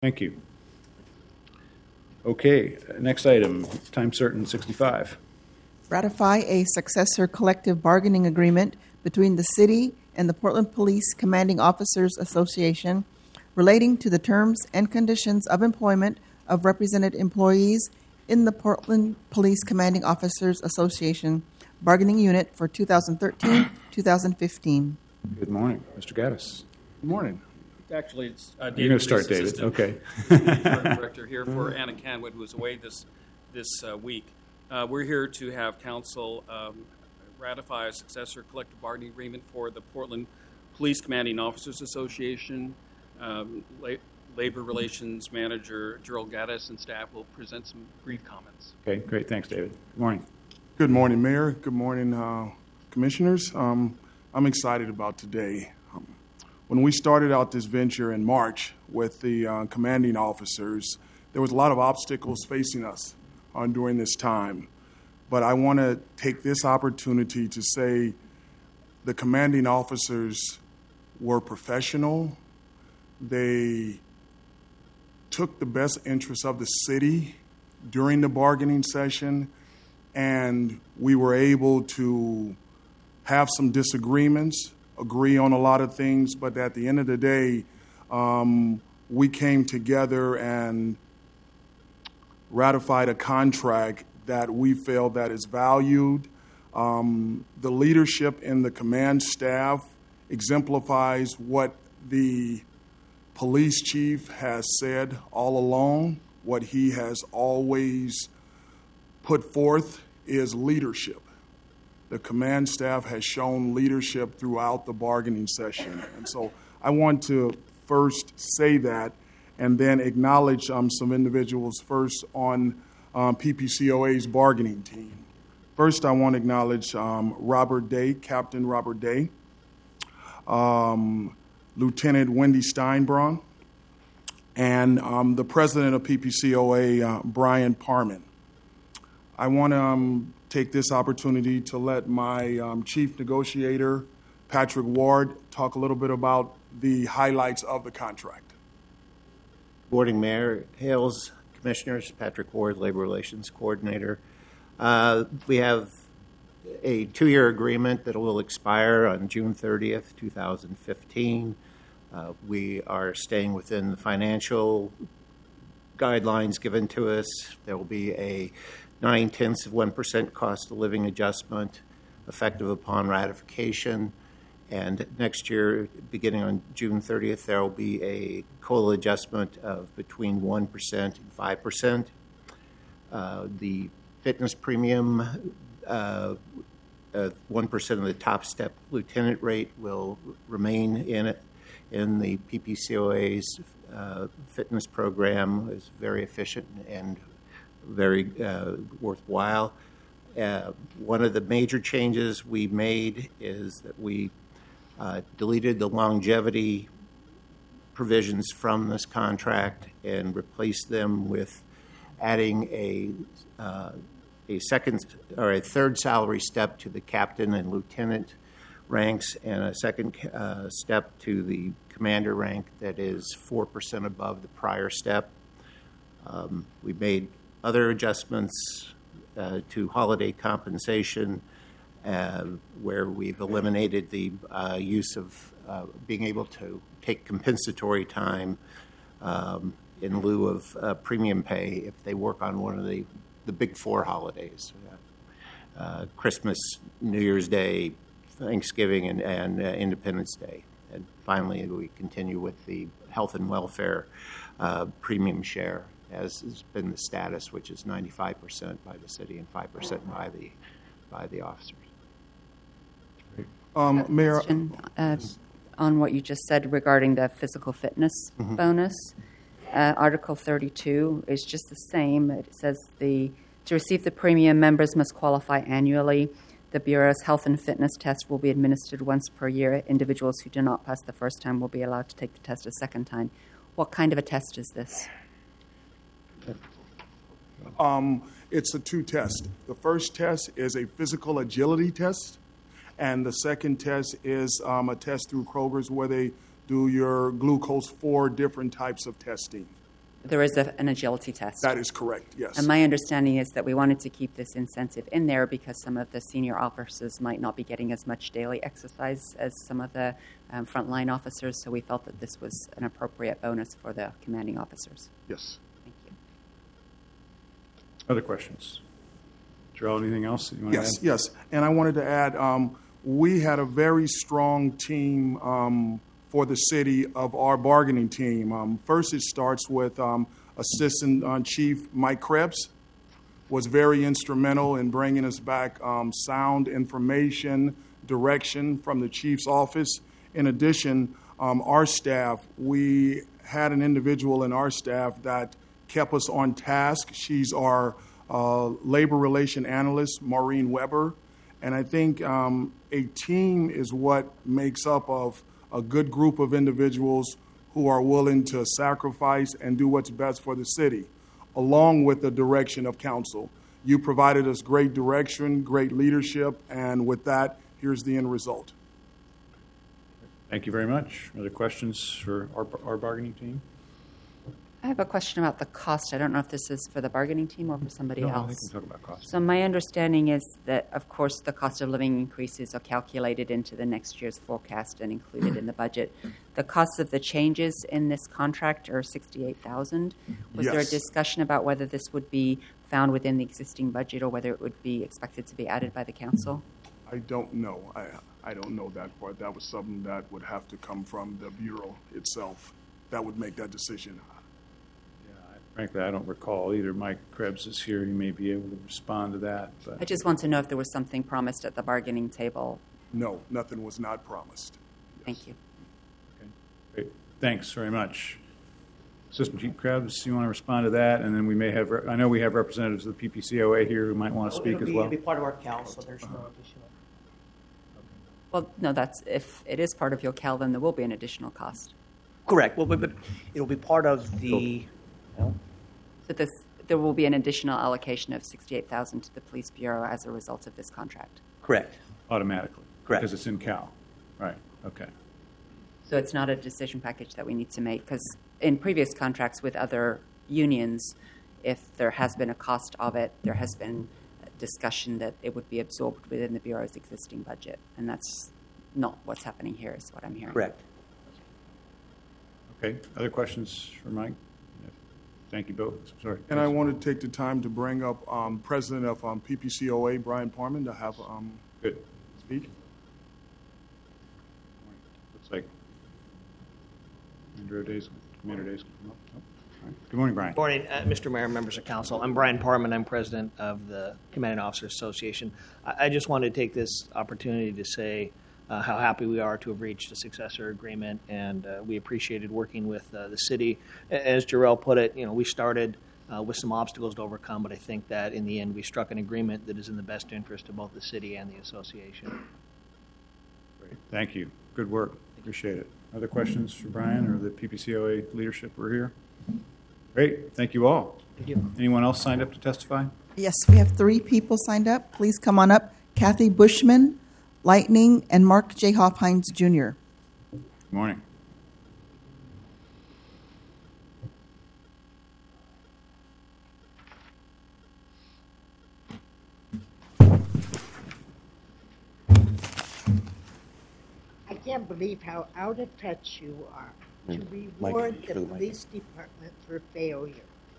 Thank you. Okay, next item, time certain 65. Ratify a successor collective bargaining agreement between the City and the Portland Police Commanding Officers Association relating to the terms and conditions of employment of represented employees in the Portland Police Commanding Officers Association bargaining unit for 2013-2015. Good morning, Mr. Gaddis. Good morning. Actually, it's You're going to start, David. Okay. Director here for Anna Canwood, who is away this week. We're here to have council ratify a successor collective bargaining agreement for the Portland Police Commanding Officers Association. Labor Relations Manager Gerald Gaddis and staff will present some brief comments. Okay, great. Thanks, David. Good morning. Good morning, Mayor. Good morning, Commissioners. I'm excited about today. When we started out this venture in March with the commanding officers, there was a lot of obstacles facing us during this time. But I want to take this opportunity to say the commanding officers were professional. They took the best interests of the city during the bargaining session, and we were able to have some disagreements, agree on a lot of things, but at the end of the day, we came together and ratified a contract that we feel that is valued. The leadership in the command staff exemplifies what the police chief has said all along. What he has always put forth is leadership. The command staff has shown leadership throughout the bargaining session. And so I want to first say that and then acknowledge some individuals first on PPCOA's bargaining team. First, I want to acknowledge Robert Day, Captain Robert Day, Lieutenant Wendy Steinbraun, and the president of PPCOA, Brian Parman. I want to take this opportunity to let my chief negotiator, Patrick Ward, talk a little bit about the highlights of the contract. Good morning, Mayor Hales, Commissioners. Patrick Ward, Labor Relations Coordinator. We have a 2-year agreement that will expire on June 30th, 2015. We are staying within the financial guidelines given to us. There will be a 0.9% cost of living adjustment effective upon ratification. And next year, beginning on June 30th, there will be a COLA adjustment of between 1% and 5%. The fitness premium, 1% of the top step lieutenant rate will remain in the PPCOA's fitness program. Is very efficient and very worthwhile. One of the major changes we made is that we deleted the longevity provisions from this contract and replaced them with adding a second or a third salary step to the captain and lieutenant ranks and a second step to the commander rank that is 4% above the prior step. We made other adjustments to holiday compensation where we've eliminated the use of being able to take compensatory time in lieu of premium pay if they work on one of the big 4 holidays, Christmas, New Year's Day, Thanksgiving, and Independence Day. And finally, we continue with the health and welfare premium share, as has been the status, which is 95% by the city and 5% by the officers. Mayor, question, on what you just said regarding the physical fitness bonus. Article 32 is just the same. It says to receive the premium, members must qualify annually. The Bureau's health and fitness test will be administered once per year. Individuals who do not pass the first time will be allowed to take the test a second time. What kind of a test is this? It's a 2 test. The first test is a physical agility test, and the second test is a test through Kroger's where they do your glucose, 4 different types of testing. There is an agility test. That is correct, yes. And my understanding is that we wanted to keep this incentive in there because some of the senior officers might not be getting as much daily exercise as some of the frontline officers, so we felt that this was an appropriate bonus for the commanding officers. Yes. Thank you. Other questions? Gerald, anything else that you want to add? Yes. And I wanted to add, we had a very strong team for the city of our bargaining team. First, it starts with Assistant Chief Mike Krebs, was very instrumental in bringing us back sound information, direction from the chief's office. In addition, our staff, we had an individual in our staff that kept us on task. She's our labor relation analyst, Maureen Weber. And I think a team is what makes up of a good group of individuals who are willing to sacrifice and do what's best for the city, along with the direction of council. You provided us great direction, great leadership, and with that, here's the end result. Thank you very much. Other questions for our bargaining team? I have a question about the cost. I don't know if this is for the bargaining team or for somebody No, I else. think we can talk about cost. So my understanding is that, of course, the cost of living increases are calculated into the next year's forecast and included in the budget. The costs of the changes in this contract are $68,000. Was there a Yes. discussion about whether this would be found within the existing budget or whether it would be expected to be added by the council? I don't know. I don't know that part. That was something that would have to come from the Bureau itself. That would make that decision. Frankly, I don't recall either. Mike Krebs is here. He may be able to respond to that. I But just want to know if there was something promised at the bargaining table. No, nothing was not promised. Thank you. okay. Great. Thanks very much. Assistant Chief Krebs, you want to respond to that? And then we may have, I know we have representatives of the PPCOA here who might want to speak as well. It'll be part of our council, there's no additional. Well, no, that's if it is part of your CAL, then there will be an additional cost. Correct, well, but it'll be part of the, So there will be an additional allocation of $68,000 to the Police Bureau as a result of this contract. correct. Automatically. Correct. Because it's in Cal. Right. Okay. So it's not a decision package that we need to make because in previous contracts with other unions, if there has been a cost of it, there has been a discussion that it would be absorbed within the Bureau's existing budget. And that's not what's happening here is what I'm hearing. Correct. Okay. Other questions for Mike? Thank you both. Sorry. And I want to take the time to bring up President of PPCOA, Brian Parman, to have Good. speak. Looks like Commander Days can come up. Oh, all right. Good morning, Brian. Good morning, Mr. Mayor, members of council. I'm Brian Parman. I'm president of the Commanding Officers Association. I just wanted to take this opportunity to say how happy we are to have reached a successor agreement, and we appreciated working with the city. As Jarrell put it, we started with some obstacles to overcome, but I think that in the end we struck an agreement that is in the best interest of both the city and the association. Great. Thank you. Good work. Appreciate it. Other questions for Brian or the PPCOA leadership who are here? Great. Thank you all. Thank you. Anyone else signed up to testify? Yes, we have 3 people signed up. Please come on up. Kathy Bushman, Lightning, and Mark J. Hoffhines Jr. Good morning. I can't believe how out of touch you are to reward the police department for failure.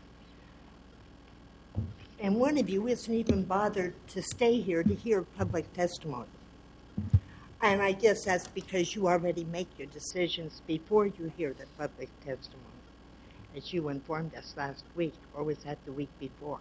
And one of you isn't even bothered to stay here to hear public testimony. And I guess that's because you already make your decisions before you hear the public testimony, as you informed us last week, or was that the week before?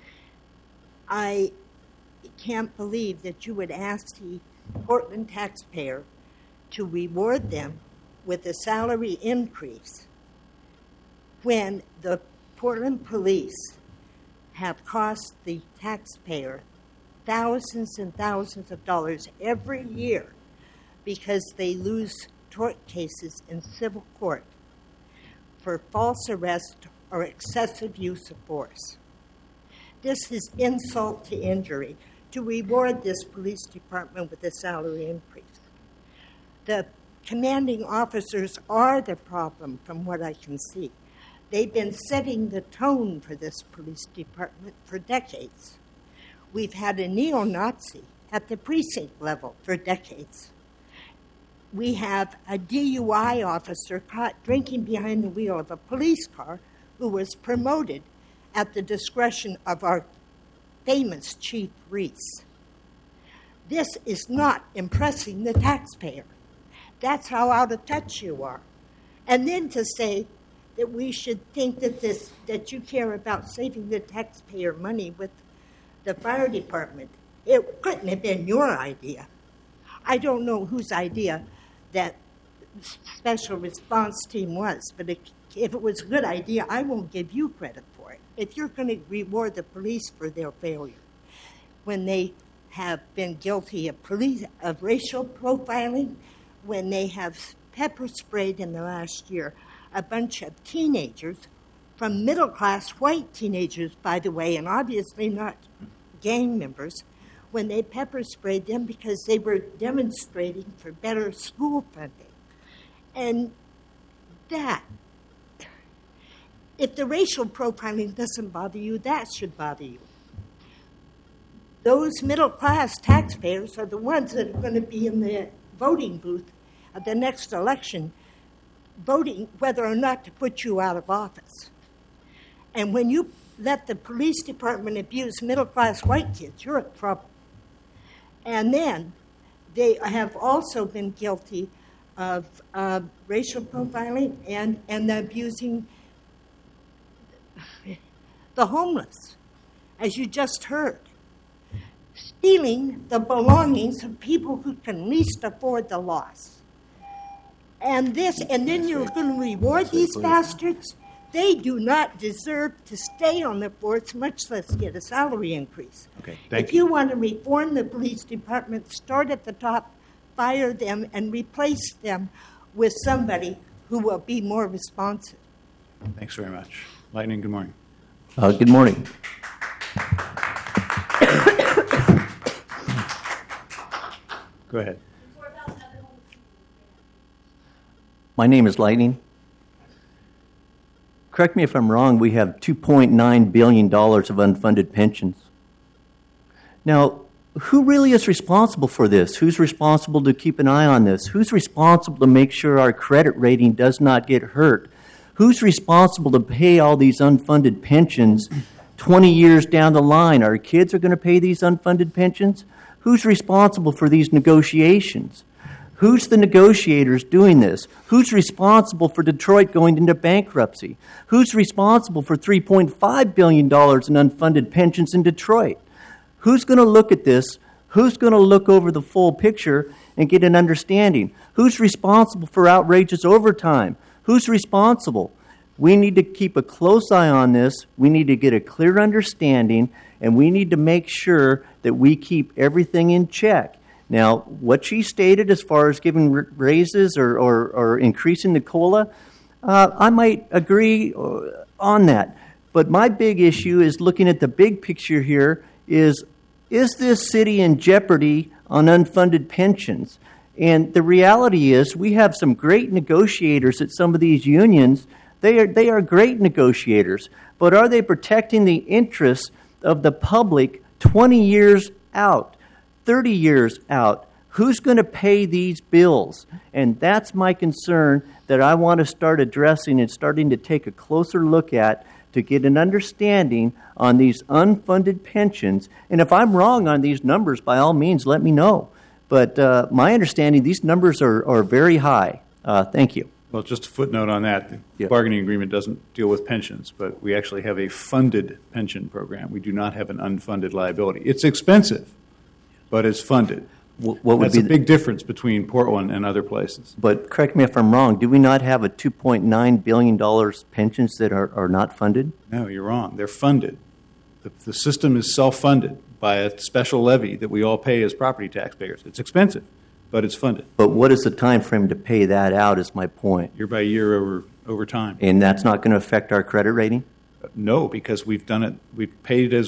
I can't believe that you would ask the Portland taxpayer to reward them with a salary increase when the Portland police have cost the taxpayer thousands and thousands of dollars every year because they lose tort cases in civil court for false arrest or excessive use of force. This is insult to injury to reward this police department with a salary increase. The commanding officers are the problem from what I can see. They've been setting the tone for this police department for decades. We've had a neo-Nazi at the precinct level for decades. We have a DUI officer caught drinking behind the wheel of a police car who was promoted at the discretion of our famous Chief Reese. This is not impressing the taxpayer. That's how out of touch you are. And then to say that we should think that you care about saving the taxpayer money with the fire department, it couldn't have been your idea. I don't know whose idea that special response team was, but if it was a good idea, I won't give you credit for it. If you're going to reward the police for their failure, when they have been guilty of racial profiling, when they have pepper sprayed in the last year a bunch of teenagers, from middle-class white teenagers, by the way, and obviously not gang members, when they pepper sprayed them because they were demonstrating for better school funding. And that, if the racial profiling doesn't bother you, that should bother you. Those middle-class taxpayers are the ones that are going to be in the voting booth at the next election, voting whether or not to put you out of office. And when you let the police department abuse middle-class white kids, you're in trouble. And then they have also been guilty of racial profiling and abusing the homeless, as you just heard. Stealing the belongings of people who can least afford the loss. And then you're going to reward these bastards? They do not deserve to stay on the force, much less get a salary increase. Okay, thank If you want to reform the police department, start at the top, fire them, and replace them with somebody who will be more responsive. Thanks very much. Lightning, good morning. Good morning. Go ahead. My name is Lightning. Correct me if I'm wrong, we have $2.9 billion of unfunded pensions. Now, who really is responsible for this? Who's responsible to keep an eye on this? Who's responsible to make sure our credit rating does not get hurt? Who's responsible to pay all these unfunded pensions 20 years down the line? Our kids are going to pay these unfunded pensions? Who's responsible for these negotiations? Who's the negotiators doing this? Who's responsible for Detroit going into bankruptcy? Who's responsible for $3.5 billion in unfunded pensions in Detroit? Who's going to look at this? Who's going to look over the full picture and get an understanding? Who's responsible for outrageous overtime? Who's responsible? We need to keep a close eye on this. We need to get a clear understanding, and we need to make sure that we keep everything in check. Now, what she stated as far as giving raises or increasing the COLA, I might agree on that. But my big issue is looking at the big picture here is this city in jeopardy on unfunded pensions? And the reality is we have some great negotiators at some of these unions. They are great negotiators. But are they protecting the interests of the public 20 years out? 30 years out, who's going to pay these bills? And that's my concern that I want to start addressing and starting to take a closer look at to get an understanding on these unfunded pensions. And if I'm wrong on these numbers, by all means, let me know. But my understanding, these numbers are very high. Thank you. Well, just a footnote on that. The bargaining agreement doesn't deal with pensions, but we actually have a funded pension program. We do not have an unfunded liability. It's expensive, but it's funded. That's a big difference between Portland and other places. But correct me if I'm wrong, do we not have a $2.9 billion pensions that are not funded? No, you're wrong. They're funded. The system is self-funded by a special levy that we all pay as property taxpayers. It's expensive, but it's funded. But what is the time frame to pay that out is my point. Year by year over time. And that's not going to affect our credit rating? No, because we've done it. We pay as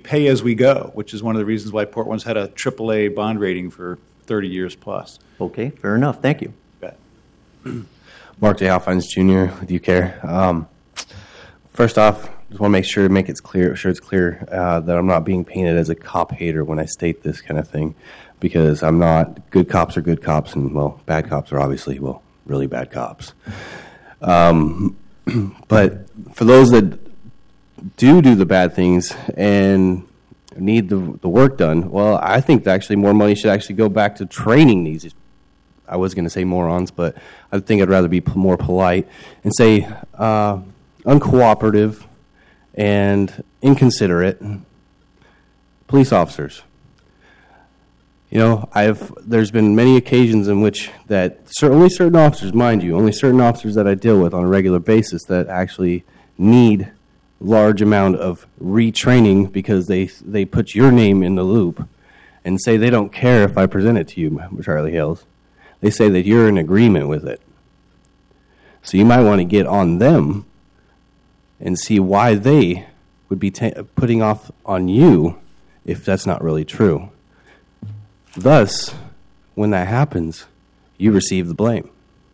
we go, which is one of the reasons why Portland's had a AAA bond rating for 30 years plus. Okay, fair enough. Thank you. Bet. Mark J. Halfines Jr. with UCARE. First off, just want to make it clear that I'm not being painted as a cop hater when I state this kind of thing, because I'm not. Good cops are good cops, and well, bad cops are obviously really bad cops. But for those that do the bad things and need the work done, well, I think that actually more money should actually go back to training these. I was going to say morons, but I think I'd rather be more polite and say uncooperative and inconsiderate police officers. You know, there's been many occasions in which that only certain officers, mind you, only certain officers that I deal with on a regular basis that actually need large amount of retraining because they put your name in the loop and say they don't care if I present it to you, Charlie Hales. They say that you're in agreement with it. So you might want to get on them and see why they would be putting off on you if that's not really true. Thus, when that happens, you receive the blame.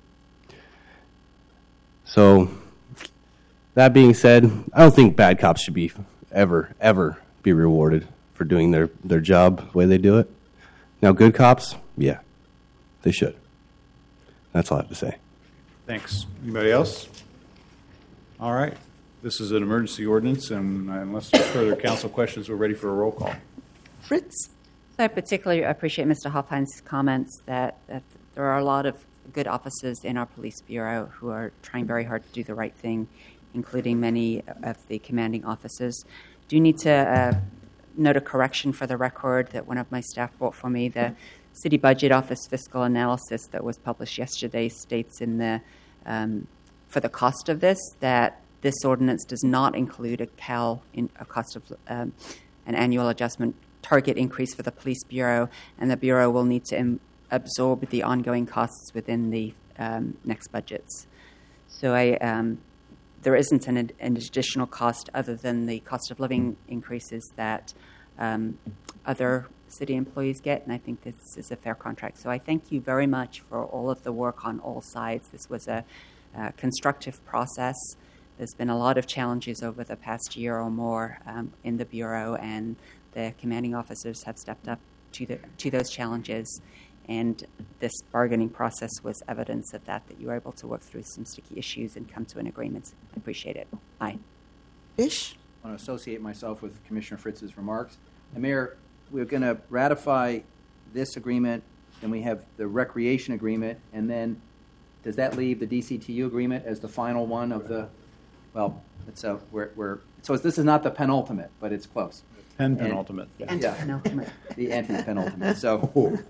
So, that being said, I don't think bad cops should be ever be rewarded for doing their job the way they do it. Now, good cops, yeah, they should. That's all I have to say. Thanks. Anybody else? All right. This is an emergency ordinance, and unless there's further council questions, we're ready for a roll call. Fritz? I particularly appreciate Mr. Hoffhein's comments that there are a lot of good officers in our police bureau who are trying very hard to do the right thing, including many of the commanding officers. Do need to note a correction for the record that one of my staff brought for me. The City Budget Office fiscal analysis that was published yesterday states in the for the cost of this that this ordinance does not include a cost of an annual adjustment target increase for the police bureau, and the bureau will need to absorb the ongoing costs within the next budgets. So there isn't an additional cost other than the cost of living increases that other city employees get, and I think this is a fair contract. So I thank you very much for all of the work on all sides. This was a constructive process. There's been a lot of challenges over the past year or more in the Bureau, and the commanding officers have stepped up to those challenges. And this bargaining process was evidence of that you were able to work through some sticky issues and come to an agreement. I appreciate it. Aye. Ish? I want to associate myself with Commissioner Fritz's remarks. And Mayor, we're going to ratify this agreement, then we have the recreation agreement, and then does that leave the DCTU agreement as the final one of the? Well, it's so this is not the penultimate, but it's close. Penultimate. The anti-penultimate. The anti-penultimate. So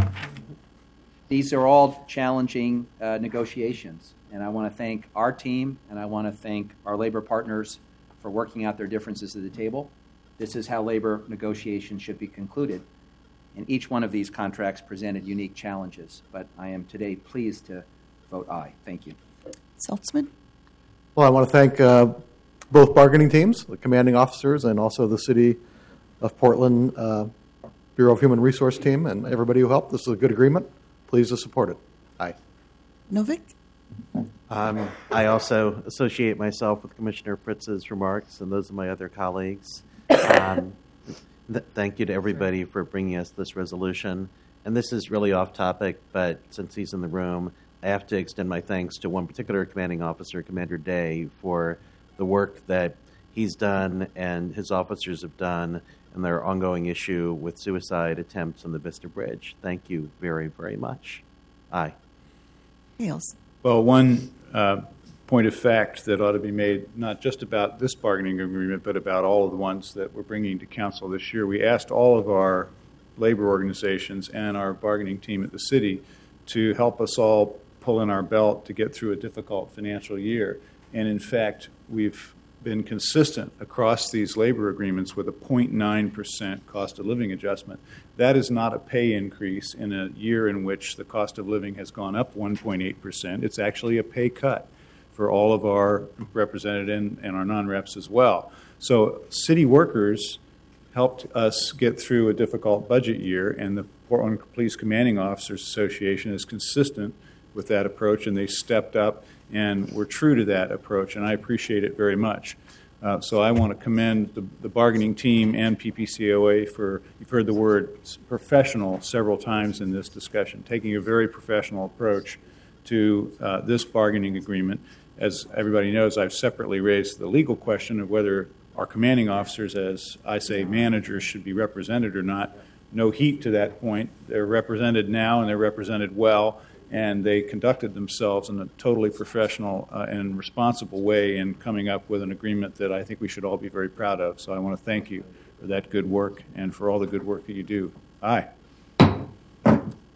these are all challenging negotiations, and I want to thank our team and I want to thank our labor partners for working out their differences at the table. This is how labor negotiations should be concluded. And each one of these contracts presented unique challenges, but I am today pleased to vote aye. Thank you. Saltzman? Well, I want to thank both bargaining teams, the commanding officers, and also the City of Portland Bureau of Human Resource team, and everybody who helped. This is a good agreement. Pleased to support it. Aye. Novik? I also associate myself with Commissioner Fritz's remarks and those of my other colleagues. Thank you to everybody for bringing us this resolution. And this is really off topic, but since he's in the room, I have to extend my thanks to one particular commanding officer, Commander Day, for the work that he's done and his officers have done in their ongoing issue with suicide attempts on the Vista Bridge. Thank you very, very much. Aye. Hales? Well, one point of fact that ought to be made, not just about this bargaining agreement, but about all of the ones that we're bringing to council this year. We asked all of our labor organizations and our bargaining team at the city to help us all pull in our belt to get through a difficult financial year. And in fact, we've been consistent across these labor agreements with a 0.9% cost of living adjustment. That is not a pay increase in a year in which the cost of living has gone up 1.8%. It's actually a pay cut for all of our representatives and our non-reps as well. So city workers helped us get through a difficult budget year, and the Portland Police Commanding Officers Association is consistent with that approach, and they stepped up and were true to that approach, and I appreciate it very much. So I want to commend the bargaining team and PPCOA for, you've heard the word professional several times in this discussion, taking a very professional approach to this bargaining agreement. As everybody knows, I've separately raised the legal question of whether our commanding officers, as I say, managers, should be represented or not. No heat to that point. They're represented now, and they're represented well, and they conducted themselves in a totally professional and responsible way in coming up with an agreement that I think we should all be very proud of. So I want to thank you for that good work and for all the good work that you do. Aye.